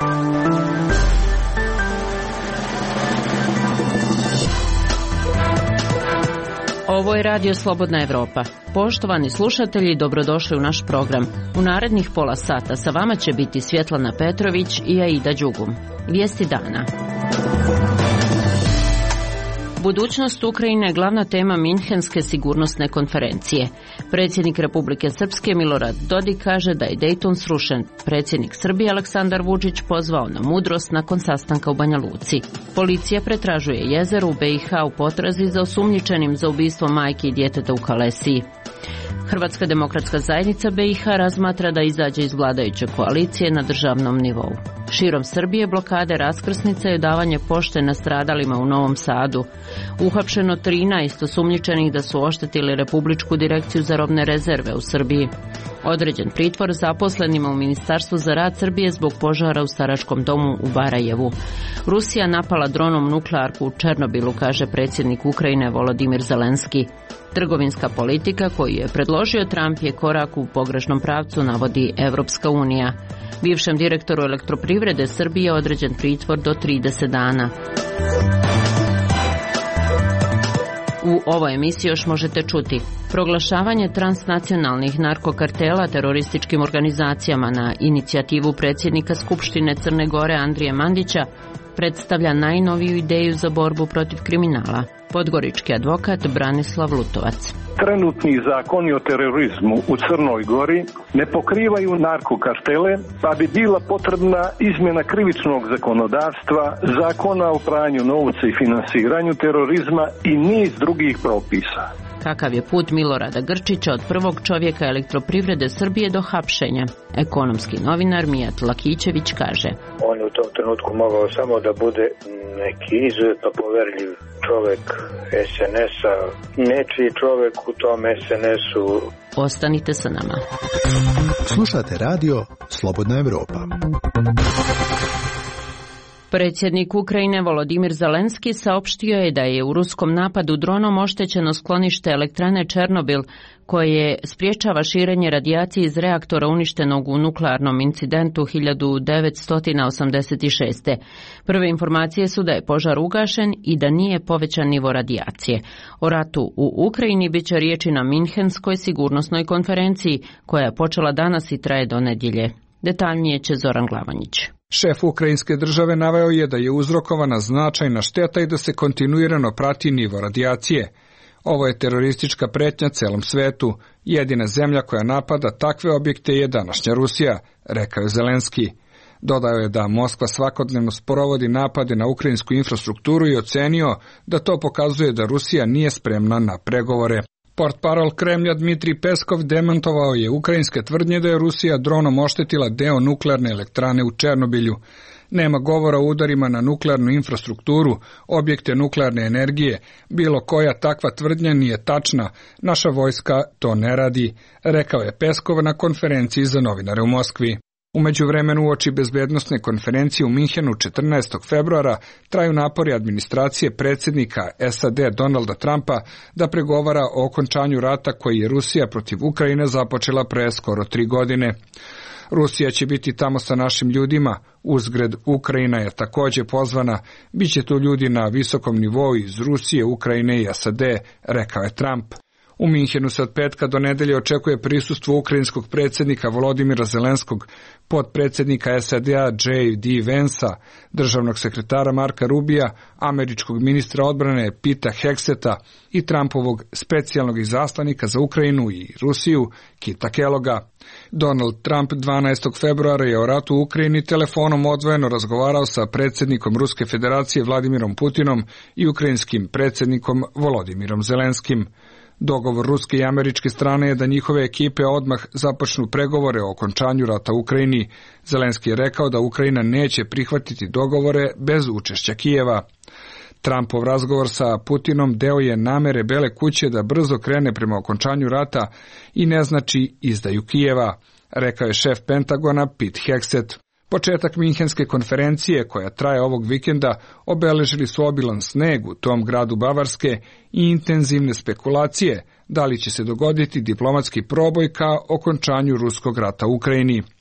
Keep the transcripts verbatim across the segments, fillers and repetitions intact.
Ovo je Radio Slobodna Evropa. Poštovani slušatelji, dobrodošli u naš program. U narednih pola sata sa vama će biti Svjetlana Petrović i Aida Đugum. Vijesti dana. Budućnost Ukrajine je glavna tema Minhenske sigurnosne konferencije. Predsjednik Republike Srpske Milorad Dodik kaže da je Dejton srušen. Predsjednik Srbije Aleksandar Vučić pozvao na mudrost nakon sastanka u Banja Luci. Policija pretražuje jezero u B i H u potrazi za osumnjičenim za ubistvo majke i djeteta u Kalesiji. Hrvatska demokratska zajednica B i H razmatra da izađe iz vladajuće koalicije na državnom nivou. Širom Srbije blokade raskrsnice i odavanje pošte nastradalima u Novom Sadu. Uhapšeno trinaest osumnjičenih da su oštetili Republičku direkciju za robne rezerve u Srbiji. Određen pritvor zaposlenima u Ministarstvu za rad Srbije zbog požara u staračkom domu u Barajevu. Rusija napala dronom nuklearku u Černobilu, kaže predsjednik Ukrajine Volodimir Zelenski. Trgovinska politika koju je predložio Trump je korak u pogrešnom pravcu, navodi Evropska unija. Bivšem direktoru Elektroprivrede Srbije određen pritvor do trideset dana. U ovoj emisiji još možete čuti proglašavanje transnacionalnih narkokartela terorističkim organizacijama na inicijativu predsjednika Skupštine Crne Gore Andrije Mandića predstavlja najnoviju ideju za borbu protiv kriminala. Podgorički advokat Branislav Lutovac. Trenutni zakoni o terorizmu u Crnoj Gori ne pokrivaju narkokartele, pa bi bila potrebna izmjena krivičnog zakonodavstva, zakona o pranju novca i finansiranju terorizma i niz drugih propisa. Kakav je put Milorada Grčića od prvog čovjeka Elektroprivrede Srbije do hapšenja? Ekonomski novinar Mijat Lakićević kaže. On je u tom trenutku mogao samo da bude neki izuzetno poverljiv čovjek es en es-a, nečiji čovjek u tom es en es-u. Ostanite sa nama. Slušate radio Slobodna Evropa. Predsjednik Ukrajine Volodimir Zelenski saopštio je da je u ruskom napadu dronom oštećeno sklonište elektrane Černobil, koje spriječava širenje radijacije iz reaktora uništenog u nuklearnom incidentu hiljadu devetsto osamdeset šeste. Prve informacije su da je požar ugašen i da nije povećan nivo radijacije. O ratu u Ukrajini bit će riječi na Minhenskoj sigurnosnoj konferenciji, koja je počela danas i traje do nedjelje. Detaljnije će Zoran Glavanjić. Šef ukrajinske države naveo je da je uzrokovana značajna šteta i da se kontinuirano prati nivo radijacije. Ovo je teroristička pretnja celom svetu. Jedina zemlja koja napada takve objekte je današnja Rusija, rekao je Zelenski. Dodao je da Moskva svakodnevno sprovodi napade na ukrajinsku infrastrukturu i ocenio da to pokazuje da Rusija nije spremna na pregovore. Portparol Kremlja Dmitrij Peskov demantovao je ukrajinske tvrdnje da je Rusija dronom oštetila deo nuklearne elektrane u Černobilju. Nema govora o udarima na nuklearnu infrastrukturu, objekte nuklearne energije. Bilo koja takva tvrdnja nije tačna. Naša vojska to ne radi, rekao je Peskov na konferenciji za novinare u Moskvi. U međuvremenu uoči bezbednosne konferencije u Minhenu četrnaestog februara traju napori administracije predsjednika es a de Donalda Trumpa da pregovara o okončanju rata koji je Rusija protiv Ukrajine započela pre skoro tri godine. Rusija će biti tamo sa našim ljudima, uzgred Ukrajina je također pozvana, bit će tu ljudi na visokom nivou iz Rusije, Ukrajine i es a de, rekao je Trump. U Minhenu se od petka do nedelje očekuje prisustvo ukrajinskog predsjednika Volodimira Zelenskog, potpredsjednika es a de-a J D Vansa, državnog sekretara Marka Rubija, američkog ministra odbrane Pita Hegseta i Trumpovog specijalnog izaslanika za Ukrajinu i Rusiju Kita Kelloga. Donald Trump dvanaestog februara je o ratu u Ukrajini telefonom odvojeno razgovarao sa predsjednikom Ruske federacije Vladimirom Putinom i ukrajinskim predsjednikom Volodimirom Zelenskim. Dogovor ruske i američke strane je da njihove ekipe odmah započnu pregovore o okončanju rata u Ukrajini. Zelenski je rekao da Ukrajina neće prihvatiti dogovore bez učešća Kijeva. Trumpov razgovor sa Putinom deo je namere Bele kuće da brzo krene prema okončanju rata i ne znači izdaju Kijeva, rekao je šef Pentagona Pete Hegseth. Početak Minhenske konferencije, koja traje ovog vikenda, obeležili su obilan sneg u tom gradu Bavarske i intenzivne spekulacije da li će se dogoditi diplomatski proboj ka okončanju ruskog rata u Ukrajini.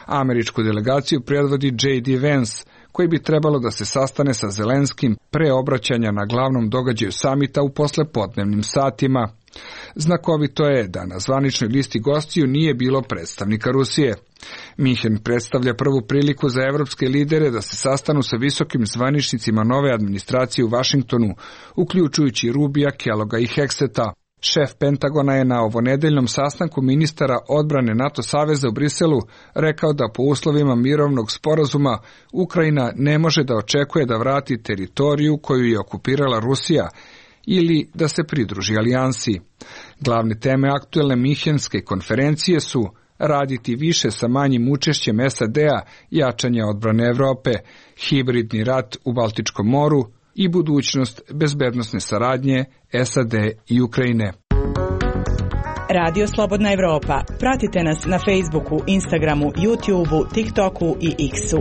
Američku delegaciju predvodi J D Vance, koji bi trebalo da se sastane sa Zelenskim pre obraćanja na glavnom događaju samita u poslepodnevnim satima. Znakovito je da na zvaničnoj listi gostiju nije bilo predstavnika Rusije. Minhen predstavlja prvu priliku za evropske lidere da se sastanu sa visokim zvaničnicima nove administracije u Vašingtonu, uključujući Rubija, Kelloga i Hegseta. Šef Pentagona je na ovonedeljnom sastanku ministara odbrane NATO saveza u Briselu rekao da po uslovima mirovnog sporazuma Ukrajina ne može da očekuje da vrati teritoriju koju je okupirala Rusija ili da se pridruži alijansi. Glavne teme aktuelne Minhenske konferencije su raditi više sa manjim učešćem S A D-a, jačanje odbrane Evrope, hibridni rat u Baltičkom moru i budućnost bezbednosne saradnje S A D i Ukrajine. Radio Slobodna Evropa. Pratite nas na Facebooku, Instagramu, YouTubeu, TikToku i X-u.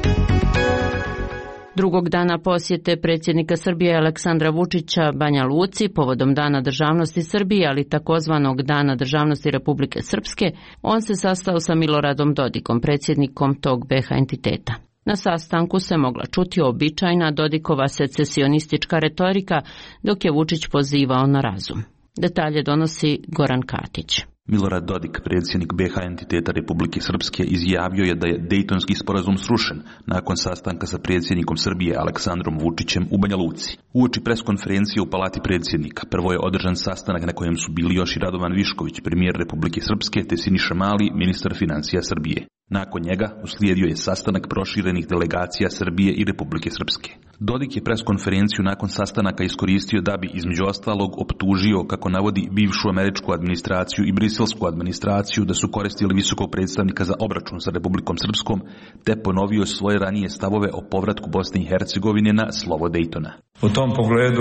Drugog dana posjete predsjednika Srbije Aleksandra Vučića Banja Luci povodom Dana državnosti Srbije, ali takozvanog Dana državnosti Republike Srpske, on se sastao sa Miloradom Dodikom, predsjednikom tog B iH entiteta. Na sastanku se mogla čuti običajna Dodikova secesionistička retorika, dok je Vučić pozivao na razum. Detalje donosi Goran Katić. Milorad Dodik, predsjednik B iH entiteta Republike Srpske, izjavio je da je Dejtonski sporazum srušen nakon sastanka sa predsjednikom Srbije Aleksandrom Vučićem u Banja Luci. Uoči preskonferencije u Palati predsjednika prvo je održan sastanak na kojem su bili još i Radovan Višković, premijer Republike Srpske, te Siniša Mali, ministar financija Srbije. Nakon njega uslijedio je sastanak proširenih delegacija Srbije i Republike Srpske. Dodik je preskonferenciju nakon sastanaka iskoristio da bi između ostalog optužio, kako navodi, bivšu američku administraciju i briselsku administraciju da su koristili visokog predstavnika za obračun sa Republikom Srpskom, te ponovio svoje ranije stavove o povratku Bosne i Hercegovine na slovo Dejtona. U tom pogledu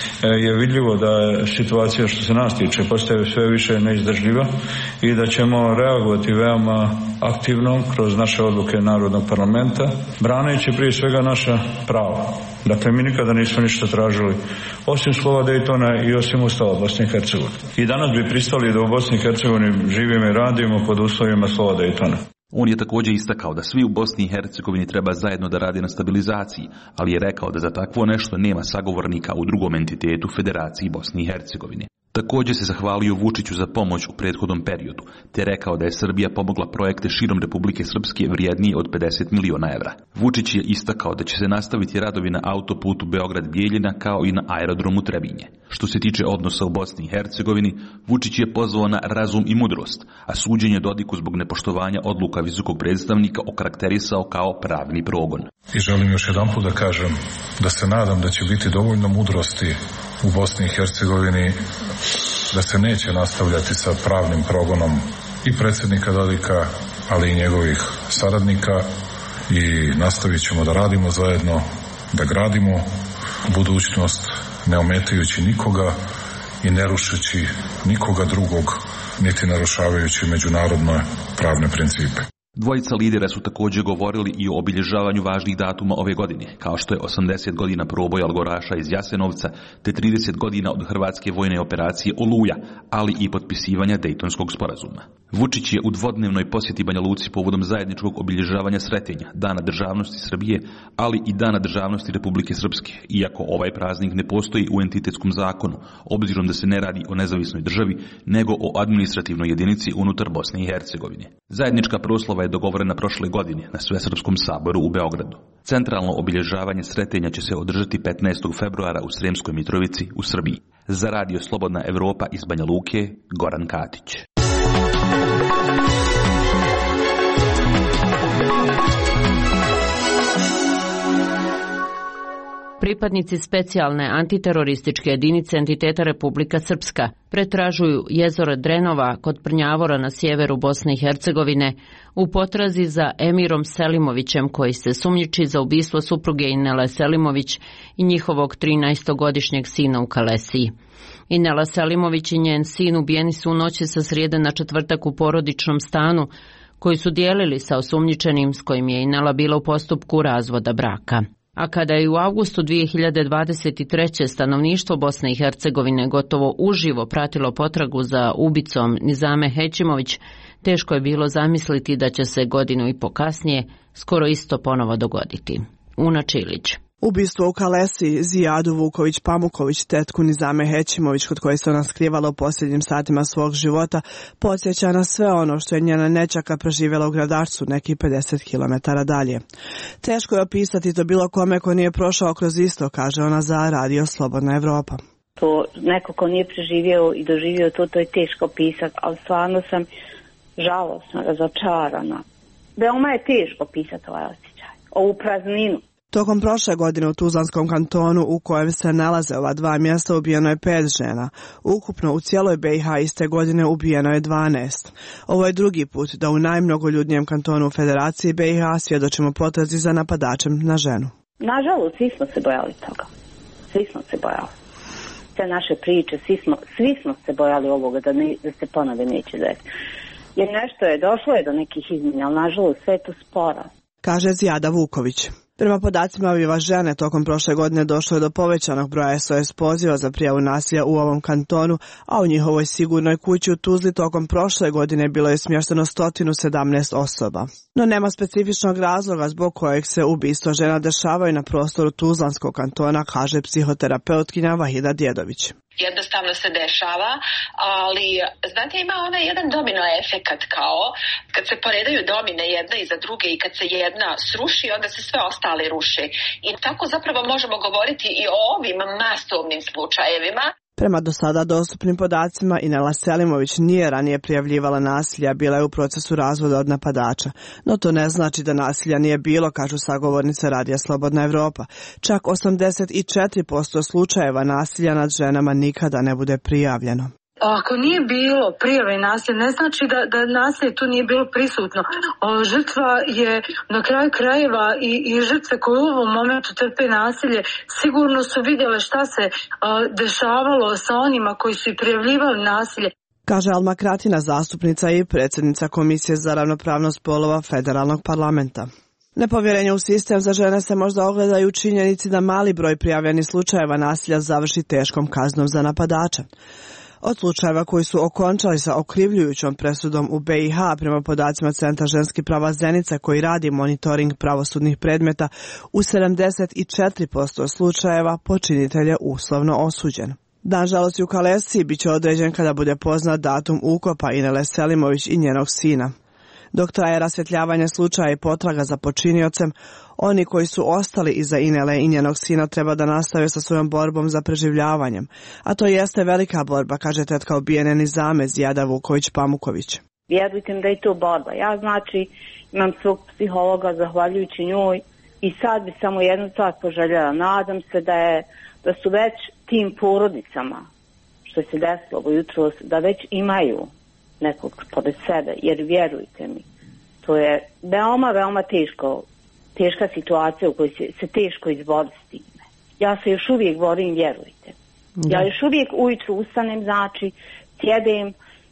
je vidljivo da je situacija što se nas tiče postaje sve više neizdržljiva i da ćemo reagovati veoma aktivno kroz naše odluke Narodnog parlamenta, braneći prije svega naša prava. Dakle, mi nikada nismo ništa tražili osim slova Dejtona i osim Ustava Bosne i Hercegovine. I danas bi pristali da u Bosni i Hercegovini živimo i radimo pod uslovima slova Dejtona. On je također istakao da svi u Bosni i Hercegovini treba zajedno da rade na stabilizaciji, ali je rekao da za takvo nešto nema sagovornika u drugom entitetu Federaciji Bosne i Hercegovine. Također se zahvalio Vučiću za pomoć u prethodnom periodu, te rekao da je Srbija pomogla projekte širom Republike Srpske vrijednije od pedeset miliona evra. Vučić je istakao da će se nastaviti radovi na autoputu Beograd-Bijeljina kao i na aerodromu Trebinje. Što se tiče odnosa u Bosni i Hercegovini, Vučić je pozvao na razum i mudrost, a suđenje Dodiku zbog nepoštovanja odluka visokog predstavnika okarakterisao kao pravni progon. I želim još jedanput da kažem da se nadam da će biti dovoljno mudrosti u Bosni i Hercegovini da se neće nastavljati sa pravnim progonom i predsjednika Dodika, ali i njegovih saradnika, i nastavit ćemo da radimo zajedno, da gradimo budućnost ne ometajući nikoga i ne rušeći nikoga drugog, niti narušavajući međunarodne pravne principe. Dvojica lidera su također govorili i o obilježavanju važnih datuma ove godine, kao što je osamdeset godina proboja Algoraša iz Jasenovca, te trideset godina od hrvatske vojne operacije Oluja, ali i potpisivanja Dejtonskog sporazuma. Vučić je u dvodnevnoj posjeti Banja Luci povodom zajedničkog obilježavanja Sretenja, Dana državnosti Srbije, ali i Dana državnosti Republike Srpske, iako ovaj praznik ne postoji u entitetskom zakonu, obzirom da se ne radi o nezavisnoj državi, nego o administrativnoj jedinici unutar Bosne i Hercegovine. Zajednička proslava je dogovorena prošle godine na Svesrpskom saboru u Beogradu. Centralno obilježavanje Sretenja će se održati petnaestog februara u Sremskoj Mitrovici u Srbiji. Za Radio Slobodna Evropa iz Banja Luke, Goran Katić. Pripadnici specijalne antiterorističke jedinice entiteta Republika Srpska pretražuju jezero Drenova kod Prnjavora na sjeveru Bosne i Hercegovine u potrazi za Emirom Selimovićem, koji se sumnjiči za ubistvo supruge Inele Selimović i njihovog trinaestogodišnjeg sina u Kalesiji. Inela Selimović i njen sin ubijeni su u noći sa srijede na četvrtak u porodičnom stanu koji su dijelili sa osumnjičenim s kojim je Inela bila u postupku razvoda braka. A kada je u avgustu dvije hiljade dvadeset treće stanovništvo Bosne i Hercegovine gotovo uživo pratilo potragu za ubicom Nizame Hećimović, Teško je bilo zamisliti da će se godinu i po kasnije skoro isto ponovo dogoditi. Una Čilić. Ubistvo u Kalesi, Zijadu Vuković-Pamuković, tetku Nizame Hećimović, kod koje se ona skrivala u posljednjim satima svog života, podsjeća na sve ono što je njena nećaka preživjela u Gradačcu, neki pedeset kilometara dalje. Teško je opisati to bilo kome ko nije prošao kroz isto, kaže ona za Radio Slobodna Evropa. To neko ko nije preživio i doživio to, to je teško pisati, ali stvarno sam žalosna, razočarana. Veoma je teško pisati ovaj osjećaj, ovu prazninu. Tokom prošle godine u Tuzlanskom kantonu u kojem se nalaze ova dva mjesta ubijeno je pet žena. Ukupno u cijeloj B i H iste godine ubijeno je dvanaest. Ovo je drugi put da u najmnogoljudnijem kantonu u Federaciji B i H svjedočimo potrazi za napadačem na ženu. Nažalost, svi smo se bojali toga. Svi smo se bojali. Sve naše priče, svi smo, svi smo se bojali ovoga da, ne, da se ponove neće desiti. Jer nešto je, došlo je do nekih izmjena, ali nažalost sve je to sporo. Kaže Zijada Vuković. Prema podacima Viva žene, tokom prošle godine došlo je do povećanog broja S O S poziva za prijavu nasilja u ovom kantonu, a u njihovoj sigurnoj kući u Tuzli tokom prošle godine bilo je smješteno sto sedamnaest osoba. No nema specifičnog razloga zbog kojeg se ubistva žena dešavaju na prostoru Tuzlanskog kantona, kaže psihoterapeutkinja Vahida Djedović. Jednostavno se dešava, ali znate ima onaj jedan domino efekat kao kad se poredaju domine jedna iza druge i kad se jedna sruši, onda se sve ostale ruše. I tako zapravo možemo govoriti i o ovim masovnim slučajevima. Prema do sada dostupnim podacima, Inela Selimović nije ranije prijavljivala nasilja, bila je u procesu razvoda od napadača. No to ne znači da nasilja nije bilo, kažu sagovornice Radija Slobodna Evropa. Čak osamdeset četiri posto slučajeva nasilja nad ženama nikada ne bude prijavljeno. Ako nije bilo prijave nasilja, ne znači da, da nasilje tu nije bilo prisutno. O, žrtva je na kraju krajeva i, i žrtve koje u ovom momentu trpe nasilje sigurno su vidjele šta se o, dešavalo sa onima koji su i prijavljivali nasilje. Kaže Alma Kratina, zastupnica i predsjednica Komisije za ravnopravnost spolova Federalnog parlamenta. Nepovjerenje u sistem za žene se možda ogleda i u činjenici da mali broj prijavljenih slučajeva nasilja završi teškom kaznom za napadača. Od slučajeva koji su okončali sa okrivljujućom presudom u B i H prema podacima Centra ženskih prava Zenica koji radi monitoring pravosudnih predmeta, u sedamdeset četiri posto slučajeva počinitelj je uslovno osuđen. Dan žalosti u Kalesiji bit će određen kada bude poznat datum ukopa Inele Selimović i njenog sina. Dok traje rasvjetljavanje slučaja i potraga za počiniocem, oni koji su ostali iza Inele i njenog sina treba da nastave sa svojom borbom za preživljavanjem. A to jeste velika borba, kaže tetka ubijene Nizame Zijada Vuković-Pamuković. Vjerujte mi da je to borba. Ja znači imam svog psihologa zahvaljujući njoj i sad bi samo jednu stvar poželjela. Nadam se da, je, da su već tim porodicama što se desilo ovo jutro, da već imaju nekog pored sebe, jer vjerujte mi, to je veoma, veoma teško, teška situacija u kojoj se, se teško izbori s time. Ja se još uvijek borim, vjerujte. Da. Ja još uvijek ujutru ustanem, znači, sjedem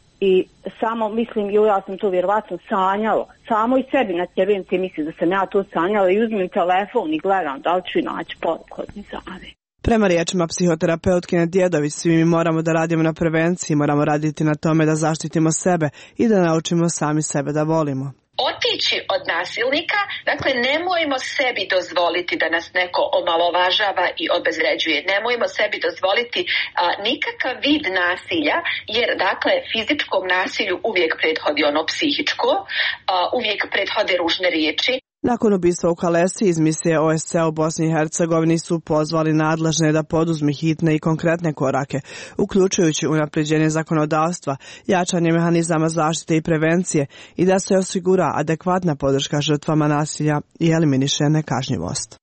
i samo mislim, jo, ja sam to vjerovatno sanjala, samo i sebi na tebe te mislim da sam ja to sanjala i uzmem telefon i gledam da li ću naći poruku od Nizame. Prema riječima psihoterapeutkinje Djedović, svi mi moramo da radimo na prevenciji, moramo raditi na tome da zaštitimo sebe i da naučimo sami sebe da volimo. Otići od nasilnika, dakle nemojmo sebi dozvoliti da nas neko omalovažava i obezvređuje. Nemojmo sebi dozvoliti a, nikakav vid nasilja, jer dakle fizičkom nasilju uvijek prethodi ono psihičko, a, uvijek prethode ružne riječi. Nakon ubistva u Kalesi iz misije O S C u Bosni i Hercegovini su pozvali nadležne da poduzmi hitne i konkretne korake, uključujući unapređenje zakonodavstva, jačanje mehanizama zaštite i prevencije i da se osigura adekvatna podrška žrtvama nasilja i eliminiše nekažnjivost.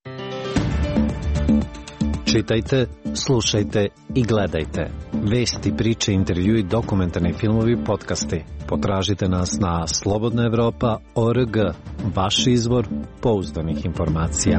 Čitajte, slušajte i gledajte. Vesti, priče, intervjui, dokumentarni filmovi, podcasti. Potražite nas na slobodna evropa tačka org, vaš izvor pouzdanih informacija.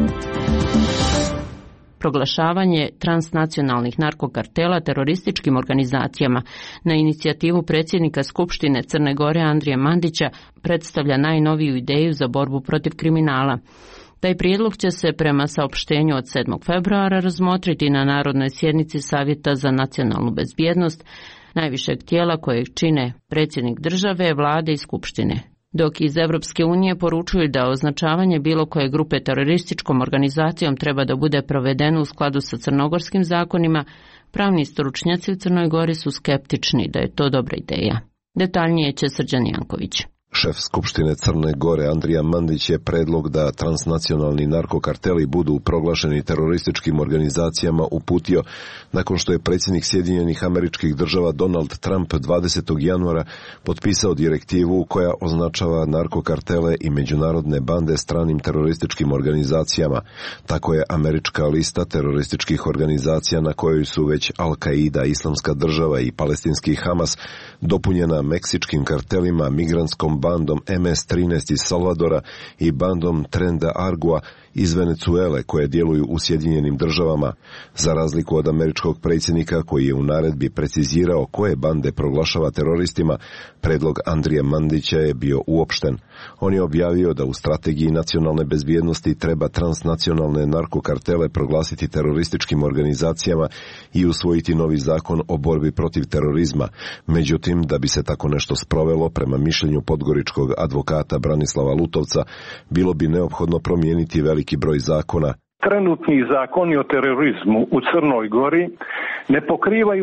Proglašavanje transnacionalnih narkokartela terorističkim organizacijama na inicijativu predsjednika Skupštine Crne Gore Andrije Mandića predstavlja najnoviju ideju za borbu protiv kriminala. Taj prijedlog će se prema saopštenju od sedmog februara razmotriti na Narodnoj sjednici Savjeta za nacionalnu bezbjednost, najvišeg tijela kojeg čine predsjednik države, vlade i skupštine. Dok iz Evropske unije poručuju da označavanje bilo koje grupe terorističkom organizacijom treba da bude provedeno u skladu sa crnogorskim zakonima, pravni stručnjaci u Crnoj Gori su skeptični da je to dobra ideja. Detaljnije će Srđan Janković. Šef Skupštine Crne Gore Andrija Mandić je predlog da transnacionalni narkokarteli budu proglašeni terorističkim organizacijama uputio nakon što je predsjednik Sjedinjenih Američkih Država Donald Trump dvadesetog januara potpisao direktivu koja označava narkokartele i međunarodne bande stranim terorističkim organizacijama. Tako je američka lista terorističkih organizacija na kojoj su već Al-Qaida, Islamska država i palestinski Hamas dopunjena meksičkim kartelima, migrantskom bandom em es trinaest iz Salvadora i bandom Tren de Aragua iz Venecuele koje djeluju u Sjedinjenim državama. Za razliku od američkog predsjednika koji je u naredbi precizirao koje bande proglašava teroristima, predlog Andrije Mandića je bio uopšten. On je objavio da u strategiji nacionalne bezbjednosti treba transnacionalne narkokartele proglasiti terorističkim organizacijama i usvojiti novi zakon o borbi protiv terorizma. Međutim, da bi se tako nešto sprovelo, prema mišljenju podgoričkog advokata Branislava Lutovca, bilo bi neophodno promijeniti veliki broj zakona. Trenutni zakoni o terorizmu u Crnoj Gori ne pokrivaju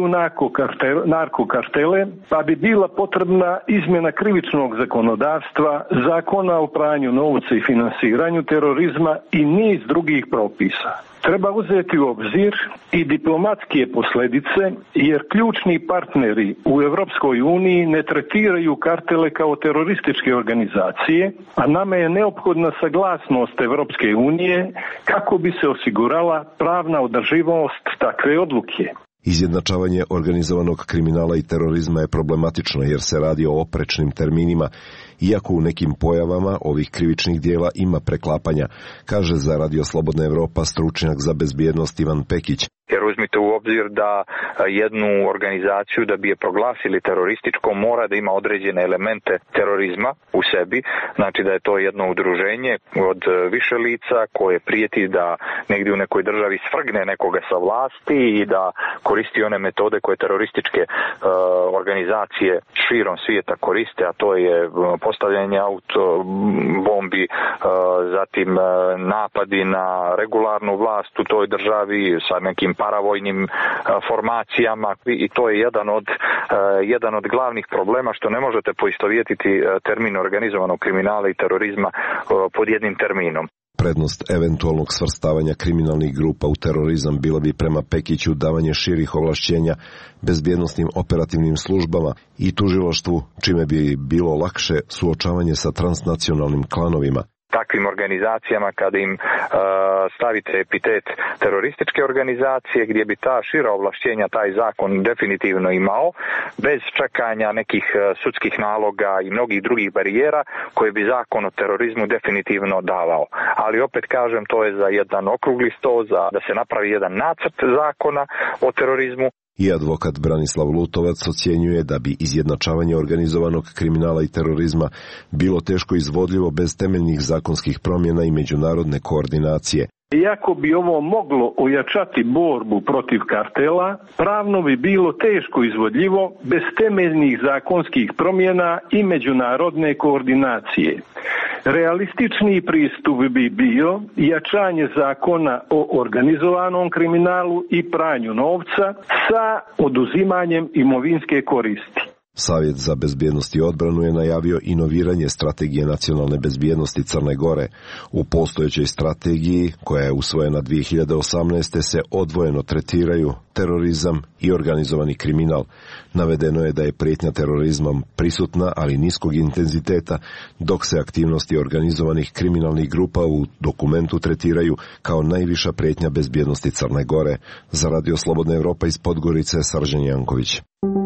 narkokartele, pa bi bila potrebna izmjena krivičnog zakonodavstva, zakona o pranju novca i finansiranju terorizma i niz drugih propisa. Treba uzeti u obzir i diplomatske posljedice, jer ključni partneri u Europskoj uniji ne tretiraju kartele kao terorističke organizacije, a nama je neophodna saglasnost Europske unije kako bi se osigurala pravna održivost takve odluke. Izjednačavanje organizovanog kriminala i terorizma je problematično jer se radi o oprečnim terminima, iako u nekim pojavama ovih krivičnih dijela ima preklapanja, kaže za Radio Slobodna Evropa stručnjak za bezbjednost Ivan Pekić. Jer uzmite u obzir da jednu organizaciju da bi je proglasili terorističkom mora da ima određene elemente terorizma u sebi, znači da je to jedno udruženje od više lica koje prijeti da negdje u nekoj državi svrgne nekoga sa vlasti i da koristi one metode koje terorističke uh, organizacije širom svijeta koriste, a to je postavljanje auto bombi, uh, zatim uh, napadi na regularnu vlast u toj državi sa nekim paravojnim uh, formacijama i to je jedan od, uh, jedan od glavnih problema što ne možete poistovjetiti uh, termin organizovanog kriminala i terorizma uh, pod jednim terminom. Prednost eventualnog svrstavanja kriminalnih grupa u terorizam bila bi prema Pekiću davanje širih ovlašćenja bezbjednosnim operativnim službama i tužilaštvu, čime bi bilo lakše suočavanje sa transnacionalnim klanovima. Takvim organizacijama kada im uh, stavite epitet terorističke organizacije gdje bi ta šira ovlašćenja taj zakon definitivno imao bez čekanja nekih uh, sudskih naloga i mnogih drugih barijera koje bi zakon o terorizmu definitivno davao. Ali opet kažem, to je za jedan okrugli sto, za da se napravi jedan nacrt zakona o terorizmu. I advokat Branislav Lutovac ocjenjuje da bi izjednačavanje organizovanog kriminala i terorizma bilo teško izvodljivo bez temeljnih zakonskih promjena i međunarodne koordinacije. Iako bi ovo moglo ojačati borbu protiv kartela, pravno bi bilo teško izvodljivo bez temeljnih zakonskih promjena i međunarodne koordinacije. Realističniji pristup bi bio jačanje zakona o organizovanom kriminalu i pranju novca sa oduzimanjem imovinske koristi. Savjet za bezbjednost i odbranu je najavio inoviranje strategije nacionalne bezbjednosti Crne Gore. U postojećoj strategiji, koja je usvojena dvije hiljade osamnaeste. se odvojeno tretiraju terorizam i organizovani kriminal. Navedeno je da je prijetnja terorizmom prisutna, ali niskog intenziteta, dok se aktivnosti organizovanih kriminalnih grupa u dokumentu tretiraju kao najviša prijetnja bezbjednosti Crne Gore. Za Radio Slobodna Evropa iz Podgorice, Srđan Janković.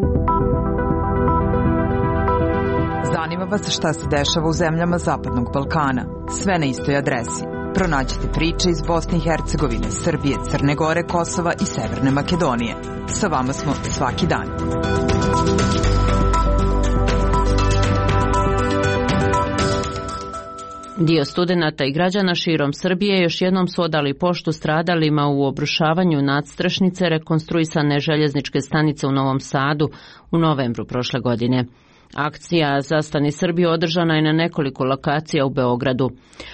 Zanima vas šta se dešava u zemljama Zapadnog Balkana. Sve na istoj adresi. Pronađite priče iz Bosne i Hercegovine, Srbije, Crne Gore, Kosova i Severne Makedonije. Sa vama smo svaki dan. Dio studenata i građana širom Srbije još jednom su odali poštu stradalima u obrušavanju nadstrešnice rekonstruisane željezničke stanice u Novom Sadu u novembru prošle godine. Akcija Zastani Srbiju održana je na nekoliko lokacija u Beogradu,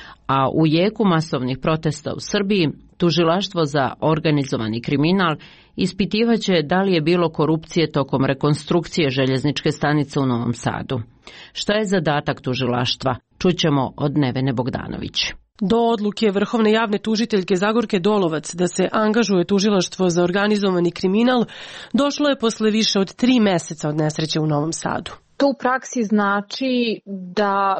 a u jeku masovnih protesta u Srbiji Tužilaštvo za organizovani kriminal ispitivaće da li je bilo korupcije tokom rekonstrukcije željezničke stanice u Novom Sadu. Šta je zadatak tužilaštva? Čućemo od Nevene Bogdanović. Do odluke Vrhovne javne tužiteljke Zagorke Dolovac da se angažuje Tužilaštvo za organizovani kriminal došlo je posle više od tri meseca od nesreće u Novom Sadu. To u praksi znači da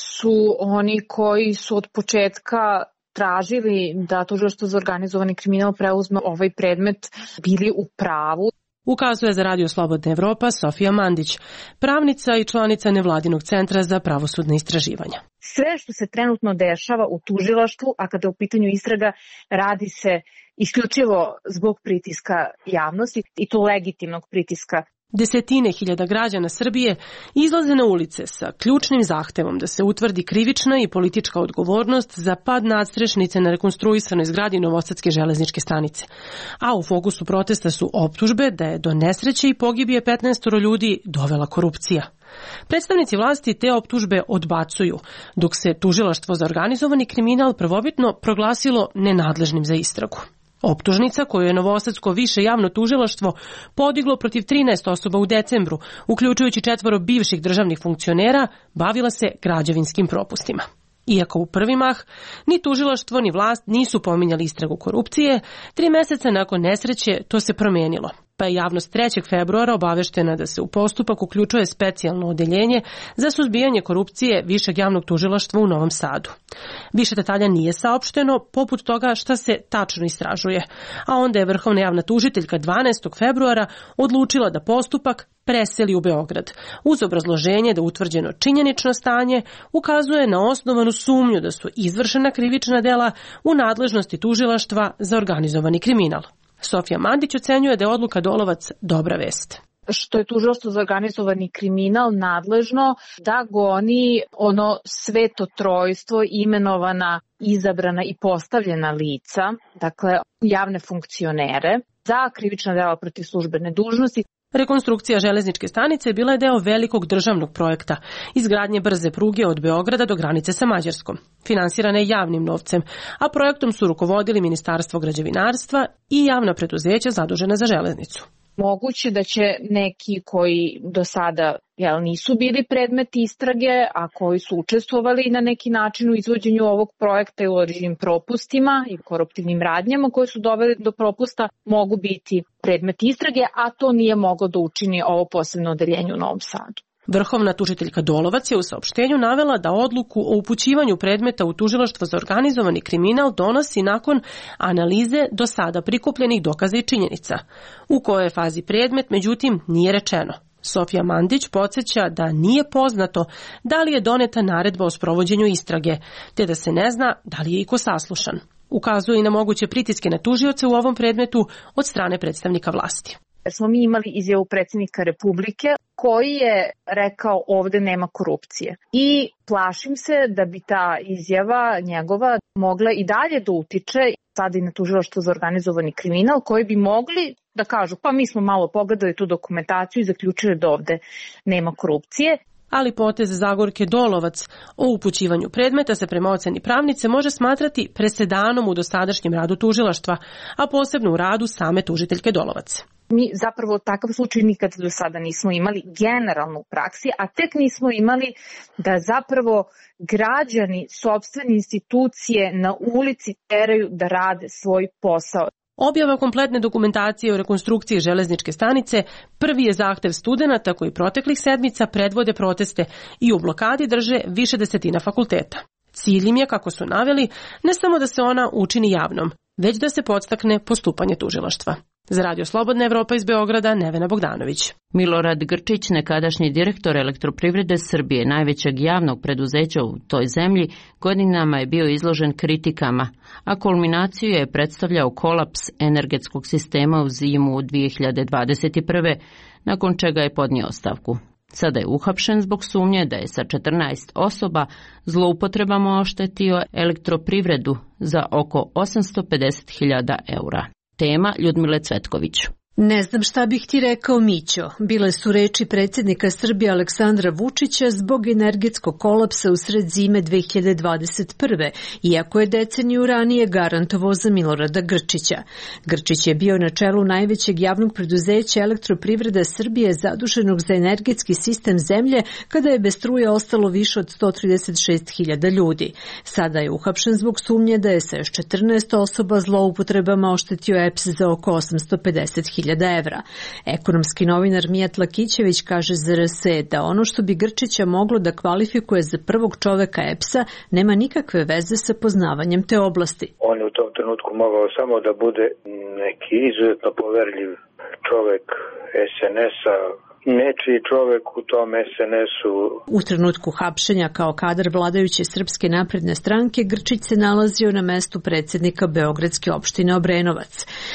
su oni koji su od početka tražili da Tužilaštvo za organizovani kriminal preuzme ovaj predmet bili u pravu. Ukazuje za Radio Slobodna Evropa Sofija Mandić, pravnica i članica Nevladinog centra za pravosudne istraživanja. Sve što se trenutno dešava u tužilaštvu, a kada je u pitanju istraga, radi se isključivo zbog pritiska javnosti i to legitimnog pritiska. Desetine hiljada građana Srbije izlaze na ulice sa ključnim zahtevom da se utvrdi krivična i politička odgovornost za pad nadstrešnice na rekonstruisanoj zgradi Novosadske železničke stanice. A u fokusu protesta su optužbe da je do nesreće i pogibije petnaest ljudi dovela korupcija. Predstavnici vlasti te optužbe odbacuju, dok se Tužilaštvo za organizovani kriminal prvobitno proglasilo nenadležnim za istragu. Optužnica koju je Novosadsko više javno tužilaštvo podiglo protiv trinaest osoba u decembru, uključujući četvoro bivših državnih funkcionera, bavila se građevinskim propustima. Iako u prvi mah ni tužilaštvo ni vlast nisu pominjali istragu korupcije, tri meseca nakon nesreće to se promenilo, pa je javnost trećeg februara obaveštena da se u postupak uključuje specijalno odeljenje za suzbijanje korupcije Višeg javnog tužilaštva u Novom Sadu. Više detalja nije saopšteno, poput toga šta se tačno istražuje, a onda je Vrhovna javna tužiteljka dvanaestog februara odlučila da postupak preseli u Beograd, uz obrazloženje da utvrđeno činjenično stanje ukazuje na osnovanu sumnju da su izvršena krivična dela u nadležnosti tužilaštva za organizovani kriminal. Sofija Mandić ocenjuje da je odluka Dolovac dobra vest. Što je Tužilaštvo za organizovani kriminal nadležno da goni ono sveto trojstvo, imenovana, izabrana i postavljena lica, dakle javne funkcionere, za krivična dela protiv službene dužnosti. Rekonstrukcija železničke stanice bila je deo velikog državnog projekta, izgradnje brze pruge od Beograda do granice sa Mađarskom. Finansirana je javnim novcem, a projektom su rukovodili Ministarstvo građevinarstva i javna preduzeća zadužena za železnicu. Moguće da će neki koji do sada jel, nisu bili predmet istrage, a koji su učestvovali na neki način u izvođenju ovog projekta i u određenim propustima i koruptivnim radnjama koje su doveli do propusta, mogu biti predmet istrage, a to nije moglo da učini ovo posebno odeljenje u Novom Sadu. Vrhovna tužiteljka Dolovac je u saopštenju navela da odluku o upućivanju predmeta u Tužilaštvo za organizovani kriminal donosi nakon analize do sada prikupljenih dokaza i činjenica. U kojoj fazi predmet, međutim, nije rečeno. Sofija Mandić podsjeća da nije poznato da li je doneta naredba o sprovođenju istrage, te da se ne zna da li je iko saslušan. Ukazuje i na moguće pritiske na tužioce u ovom predmetu od strane predstavnika vlasti. Smo mi imali izjavu predsjednika Republike koji je rekao ovde nema korupcije. I plašim se da bi ta izjava njegova mogla i dalje da utiče sada i na Tužilaštvo za organizovani kriminal, koji bi mogli da kažu pa mi smo malo pogledali tu dokumentaciju i zaključili da ovde nema korupcije. Ali potez Zagorke Dolovac o upućivanju predmeta se prema oceni pravnice može smatrati presedanom u dosadašnjem radu tužilaštva, a posebno u radu same tužiteljke Dolovac. Mi zapravo takav slučaj nikad do sada nismo imali generalno u praksi, a tek nismo imali da zapravo građani sopstvene institucije na ulici teraju da rade svoj posao. Objava kompletne dokumentacije o rekonstrukciji železničke stanice prvi je zahtev studenata koji proteklih sedmica predvode proteste i u blokadi drže više desetina fakulteta. Cilj im je, kako su naveli, ne samo da se ona učini javnom, već da se podstakne postupanje tužilaštva. Za Radio Slobodna Evropa iz Beograda, Nevena Bogdanović. Milorad Grčić, nekadašnji direktor Elektroprivrede Srbije, najvećeg javnog preduzeća u toj zemlji, godinama je bio izložen kritikama, a kulminaciju je predstavljao kolaps energetskog sistema u zimu dvije hiljade dvadeset prve, nakon čega je podnio ostavku. Sada je uhapšen zbog sumnje da je sa četrnaest osoba zloupotrebama oštetio elektroprivredu za oko osamsto pedeset hiljada eura. Tema Ljudmile Cvetković. Ne znam šta bih ti rekao, Mićo. Bile su reči predsjednika Srbije Aleksandra Vučića zbog energetskog kolapsa usred zime dve hiljade dvadeset prve, iako je deceniju ranije garantovao za Milorada Grčića. Grčić je bio na čelu najvećeg javnog preduzeća Elektroprivreda Srbije zaduženog za energetski sistem zemlje kada je bez struje ostalo više od sto trideset šest hiljada ljudi. Sada je uhapšen zbog sumnje da je sa još četrnaest osoba zloupotrebama oštetio E P S za oko osamsto pedeset hiljada evra. Ekonomski novinar Mijat Lakićević kaže za R S da ono što bi Grčića moglo da kvalifikuje za prvog čoveka E P S-a nema nikakve veze sa poznavanjem te oblasti. On je u tom trenutku mogao samo da bude neki izuzetno poverljiv čovek S N S-a, nečiji čovek u tom S N S-u. U trenutku hapšenja kao kadar vladajuće Srpske napredne stranke Grčić se nalazio na mestu predsjednika Beogradske opštine Obrenovac.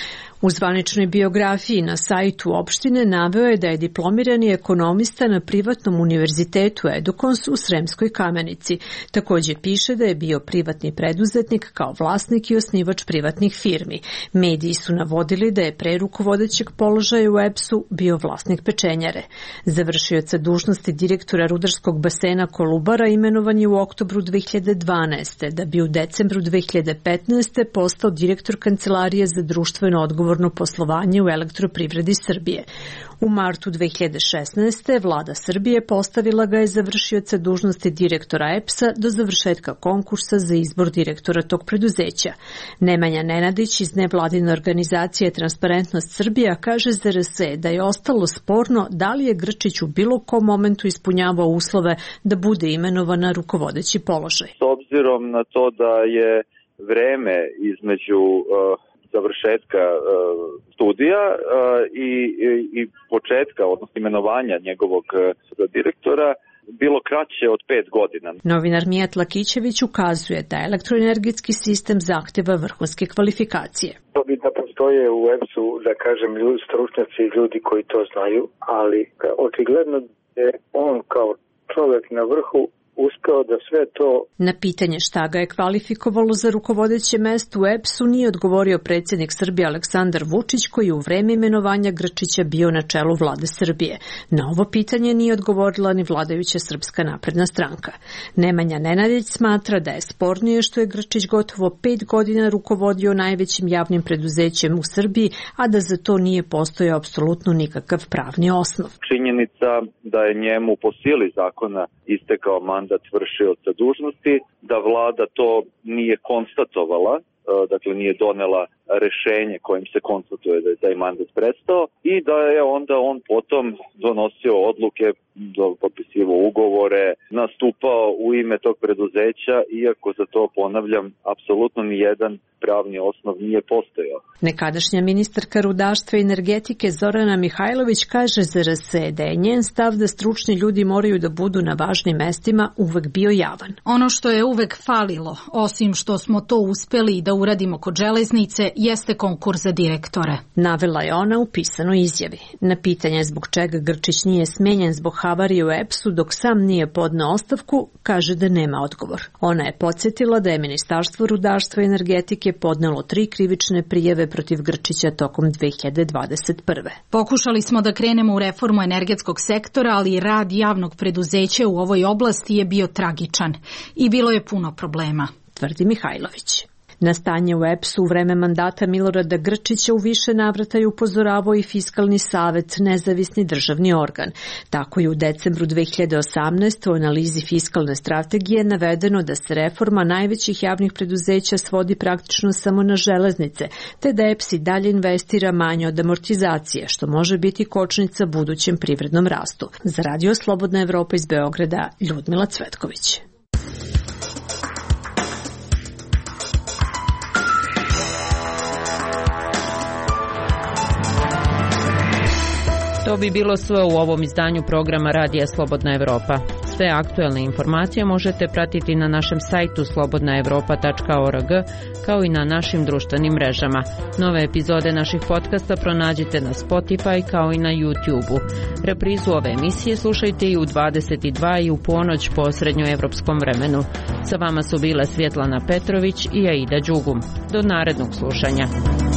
U zvaničnoj biografiji na sajtu opštine naveo je da je diplomirani ekonomista na privatnom univerzitetu Edukons u Sremskoj Kamenici. Također piše da je bio privatni preduzetnik kao vlasnik i osnivač privatnih firmi. Mediji su navodili da je pre rukovodećeg položaja u E P S-u bio vlasnik pečenjare. Završioca dužnosti direktora rudarskog basena Kolubara imenovan je u oktobru dve hiljade dvanaeste. da bi u decembru dve hiljade petnaeste. postao direktor Kancelarije za društveno odgovorno poslovanje u Elektroprivredi Srbije. U martu dve hiljade šesnaeste. vlada Srbije postavila ga je za vršioca dužnosti direktora E P S-a do završetka konkursa za izbor direktora tog preduzeća. Nemanja Nenadić iz nevladine organizacije Transparentnost Srbija kaže za R S da je ostalo sporno da li je Grčić u bilo kom momentu ispunjavao uslove da bude imenovan na rukovodeći položaj. S obzirom na to da je vreme između uh... završetka uh, studija uh, i, i, i početka, odnosno imenovanja njegovog uh, direktora, bilo kraće od pet godina. Novinar Mijat Lakićević ukazuje da elektroenergetski sistem zahteva vrhunske kvalifikacije. To bi da postoje u E P S-u, da kažem, ljudi, stručnjaci i ljudi koji to znaju, ali očigledno je on kao čovjek na vrhu uspeo da sve to... Na pitanje šta ga je kvalifikovalo za rukovodeće mesto u E P S-u nije odgovorio predsjednik Srbije Aleksandar Vučić, koji je u vreme imenovanja Grčića bio na čelu vlade Srbije. Na ovo pitanje nije odgovorila ni vladajuća Srpska napredna stranka. Nemanja Nenadić smatra da je spornije što je Grčić gotovo pet godina rukovodio najvećim javnim preduzećem u Srbiji, a da za to nije postojao apsolutno nikakav pravni osnov. Činjenica da je njemu po sili zakona istekao mandat vršioca dužnosti, da vlada to nije konstatovala, dakle nije donela rešenje kojim se konstatuje da je taj mandat prestao i da je onda on potom donosio odluke, potpisivao ugovore, nastupao u ime tog preduzeća, iako za to, ponavljam, apsolutno ni jedan pravni osnov nije postojao. Nekadašnja ministarka rudarstva i energetike Zorana Mihajlović kaže za R S da je njen stav da stručni ljudi moraju da budu na važnim mestima uvek bio javan. Ono što je uvek falilo, osim što smo to uspeli da uradimo kod železnice, jeste konkurs za direktore. Navela je ona u pisanoj izjavi. Na pitanje zbog čega Grčić nije smenjen zbog havarije u E P S-u dok sam nije podneo ostavku, kaže da nema odgovor. Ona je podsjetila da je Ministarstvo rudarstva i energetike podnelo tri krivične prijave protiv Grčića tokom dve hiljade dvadeset prve. Pokušali smo da krenemo u reformu energetskog sektora, ali rad javnog preduzeća u ovoj oblasti je bio tragičan i bilo je puno problema, tvrdi Mihajlović. Na stanje u E P S-u u vreme mandata Milorada Grčića u više navrata je upozoravao i Fiskalni savet, nezavisni državni organ. Tako je u decembru dve hiljade osamnaeste. u analizi fiskalne strategije navedeno da se reforma najvećih javnih preduzeća svodi praktično samo na železnice, te da E P S i dalje investira manje od amortizacije, što može biti kočnica budućem privrednom rastu. Za Radio Slobodna Evropa iz Beograda, Ljudmila Cvetković. To bi bilo sve u ovom izdanju programa Radija Slobodna Evropa. Sve aktuelne informacije možete pratiti na našem sajtu slobodna evropa tačka org kao i na našim društvenim mrežama. Nove epizode naših podcasta pronađite na Spotify kao i na YouTube-u. Reprizu ove emisije slušajte i u dvadeset dva i u ponoć po srednjoevropskom vremenu. Sa vama su bile Svjetlana Petrović i Aida Đugum. Do narednog slušanja.